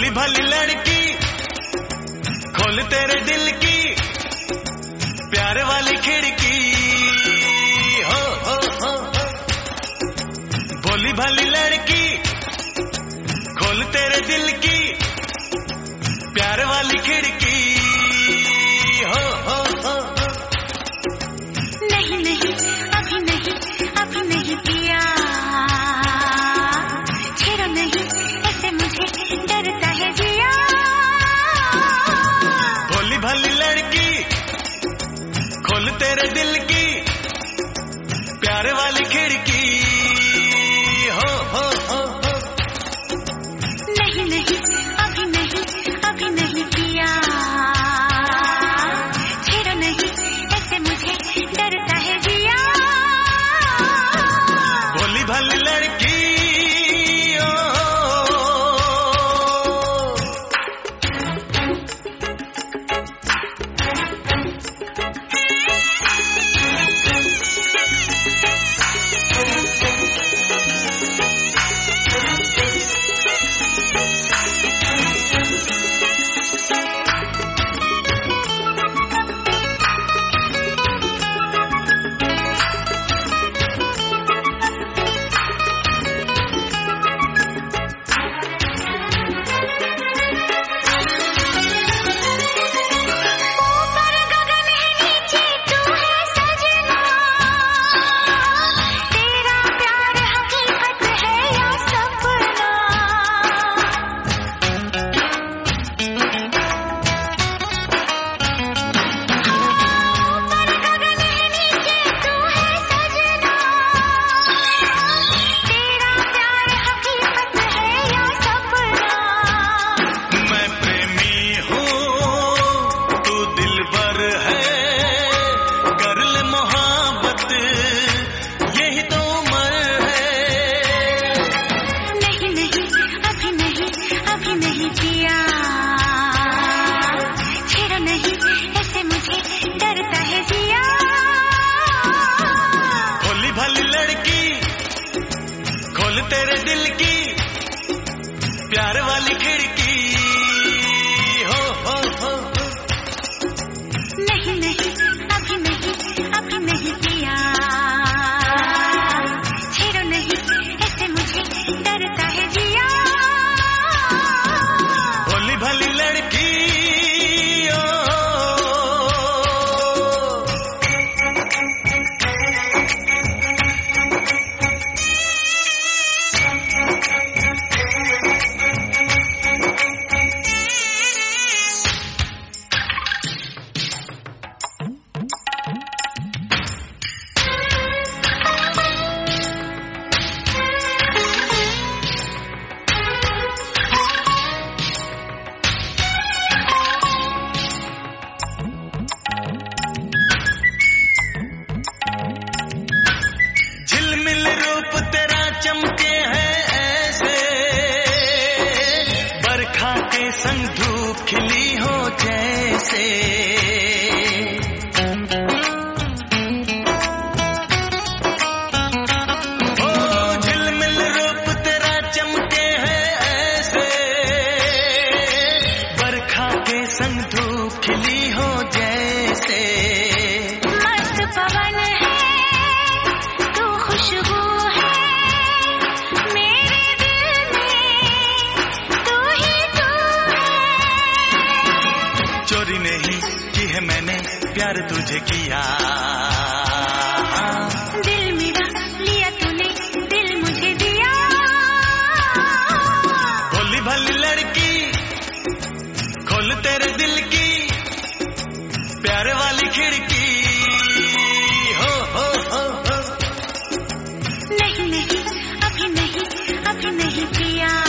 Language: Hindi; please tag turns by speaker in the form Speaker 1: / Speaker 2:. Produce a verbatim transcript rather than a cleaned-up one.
Speaker 1: भोली भाली लड़की खोल तेरे दिल की प्यार वाली खिड़की हो हो हो हो। भोली भाली लड़की खोल तेरे दिल की प्यार वाली खिड़की हो हो हो हो।
Speaker 2: नहीं नहीं अभी नहीं अभी नहीं पिया, छेड़ो नहीं ऐसे मुझे डरता है जिया।
Speaker 1: भोली भाली लड़की खोल तेरे दिल की प्यार वाली खिड़की हो हो हो हो।
Speaker 2: नहीं नहीं अभी नहीं अभी नहीं पिया, छेड़ो नहीं ऐसे मुझे डरता है जिया।
Speaker 1: भोली भाली लड़की तेरे दिल की प्यार वाली खिड़की हो हो हो हो।
Speaker 2: नहीं नहीं अभी नहीं अभी नहीं पिया, छेड़ो नहीं ऐसे मुझे डरता है जिया।
Speaker 1: भोली भाली लड़की चमके हैं ऐसे बरखा के संग धूप खिली हो जैसे। ओ झिलमिल रूप तेरा चमके हैं ऐसे बरखा के संग धूप खिली हो जैसे।
Speaker 2: मस्त पवन है तू खुशबू
Speaker 1: चोरी नहीं की है मैंने प्यार तुझे किया।
Speaker 2: दिल मेरा लिया तूने दिल मुझे दिया।
Speaker 1: भोली भाली लड़की खोल तेरे दिल की प्यार वाली खिड़की हो हो हो हो।
Speaker 2: नहीं नहीं अभी नहीं अभी नहीं पिया।